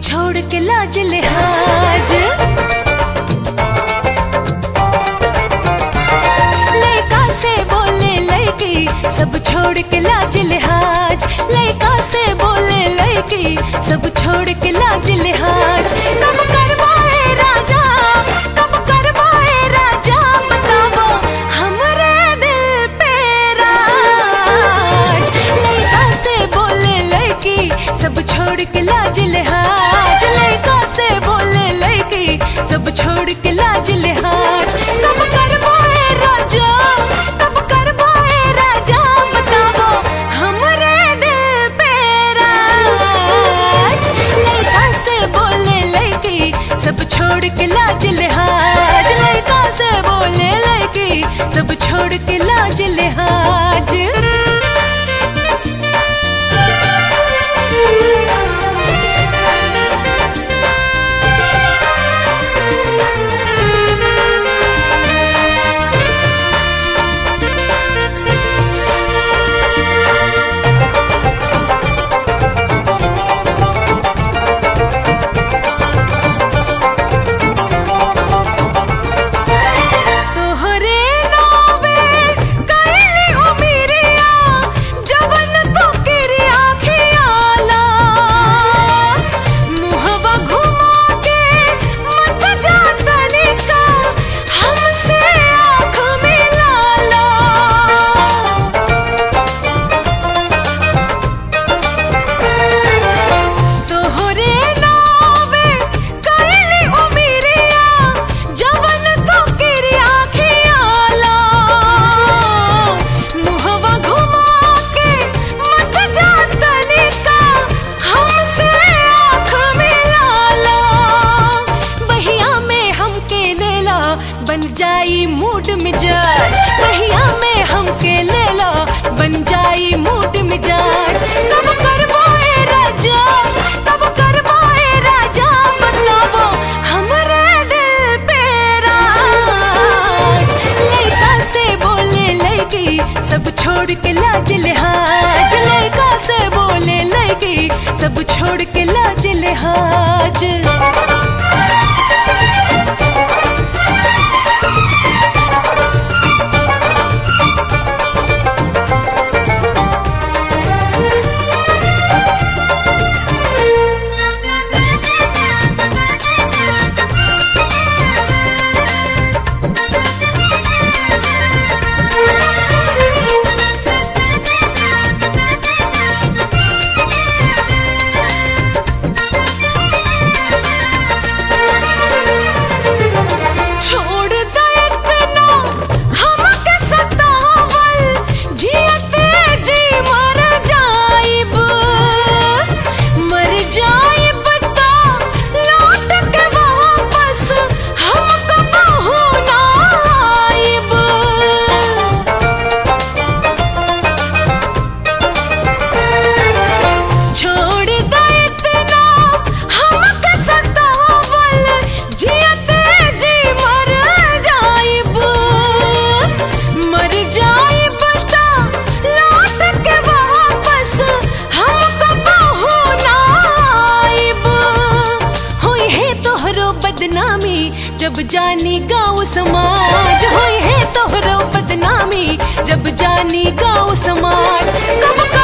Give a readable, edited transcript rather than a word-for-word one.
छोड़ के लाज लिहाज। लड़का से बोले लड़की सब छोड़ के लाज लिहाज। लड़का से बोले लड़की सब छोड़ के लाज लिहाज। कब करवाए राजा, कब करवाए राजा, बताओ हमरे दिल पे राज। लड़का से बोले लड़की सब छोड़ के लाज लिहाज। लड़का से बोले लड़की सब छोड़ के लाज लिहाज। कब करवाए राजा, कब करवाए राजा, बताओ हमरे दिल पे राज। लड़का से बोले लड़की सब छोड़ के लाज लिहाज। लड़का से बोले लड़की सब छोड़ के लाज लिहाज। बन जाई मूड मिजाज, पहिया में हमके ले लो बन जाई मूड मिजाज। कब करवाए राजा, कब करवाए राजा, बताओ हमरे दिल पे राज। लड़का से बोले लड़की सब छोड़ के लाज लिहाज। लड़का से बोले लड़की सब छोड़ के लाज लिहाज। जब जानी गाँव समाज, होई है तोहरो बदनामी जब जानी गाँव समाज। कब